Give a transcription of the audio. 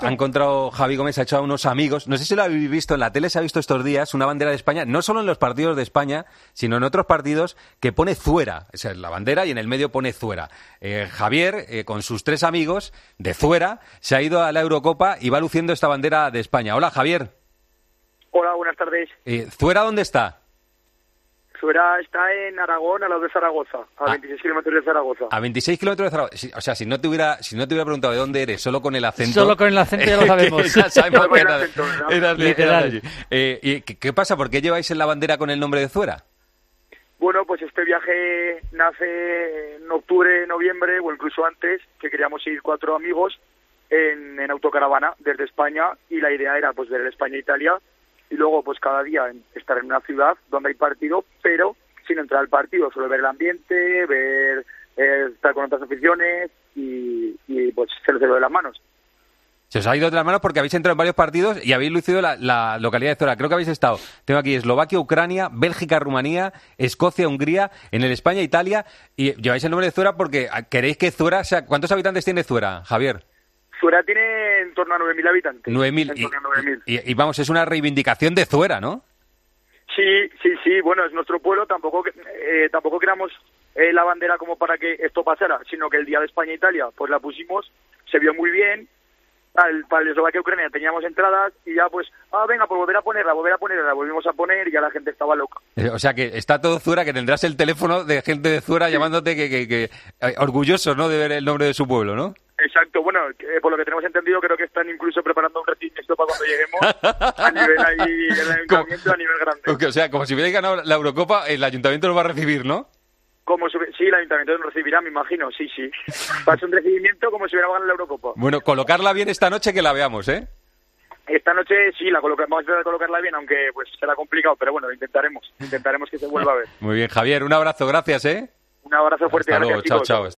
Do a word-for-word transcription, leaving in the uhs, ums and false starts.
Ha encontrado Javi Gómez, ha hecho a unos amigos. No sé si lo habéis visto, en la tele se ha visto estos días una bandera de España, no solo en los partidos de España, sino en otros partidos, que pone Zuera. O sea, la bandera y en el medio pone Zuera. Eh, Javier, eh, con sus tres amigos de Zuera, se ha ido a la Eurocopa y va luciendo esta bandera de España. Hola, Javier. Hola, buenas tardes. Eh, ¿Zuera dónde está? Zuera está en Aragón, al lado de Zaragoza, a ah, veintiséis kilómetros de Zaragoza. A veintiséis kilómetros de Zaragoza. Sí, o sea, si no te hubiera, si no te hubiera preguntado de dónde eres, solo con el acento... Solo con el acento ya lo sabemos. ya sabemos que eras, acento, ¿no? eras, Literal. eras eh, ¿y qué, qué pasa? ¿Por qué lleváis en la bandera con el nombre de Zuera? Bueno, pues este viaje nace en octubre, noviembre, o incluso antes, que queríamos ir cuatro amigos en, en autocaravana desde España, y la idea era pues ver el España-Italia, y luego pues cada día estar en una ciudad donde hay partido, pero sin entrar al partido, solo ver el ambiente, ver eh, estar con otras aficiones y, y pues se les dio de las manos. Se os ha ido de las manos porque habéis entrado en varios partidos y habéis lucido la, la localidad de Zuera. Creo que habéis estado, tengo aquí Eslovaquia, Ucrania, Bélgica, Rumanía, Escocia, Hungría, en el España-Italia, y lleváis el nombre de Zuera porque queréis que Zuera sea... ¿Cuántos habitantes tiene Zuera, Javier? Zuera tiene en torno a nueve mil habitantes. nueve mil. Y, y, y vamos, es una reivindicación de Zuera, ¿no? Sí, sí, sí. Bueno, es nuestro pueblo. Tampoco eh, tampoco creamos eh, la bandera como para que esto pasara, sino que el día de España-Italia pues la pusimos, se vio muy bien. Al, para el Eslovaquia Ucrania teníamos entradas y ya pues, ah, venga, pues volver a ponerla, volver a ponerla, la volvimos a poner y ya la gente estaba loca. O sea que está todo Zuera, que tendrás el teléfono de gente de Zuera sí. llamándote que, que, que eh, orgullosos, ¿no?, de ver el nombre de su pueblo, ¿no? Exacto, bueno, eh, por lo que tenemos entendido creo que están incluso preparando un recibimiento para cuando lleguemos a nivel ahí, el ayuntamiento como, a nivel grande. O sea, como si hubierais ganado la Eurocopa, el ayuntamiento lo va a recibir, ¿no? Como si, sí, el ayuntamiento nos recibirá, me imagino, sí, sí. Va a ser un recibimiento como si hubiera ganado la Eurocopa. Bueno, colocarla bien esta noche que la veamos, ¿eh? Esta noche sí, la coloca, vamos a intentar colocarla bien, aunque pues será complicado, pero bueno, lo intentaremos. Intentaremos que se vuelva a ver. Muy bien, Javier, un abrazo, gracias, ¿eh? Un abrazo fuerte. Hasta luego, gracias, chao, chicos. chao.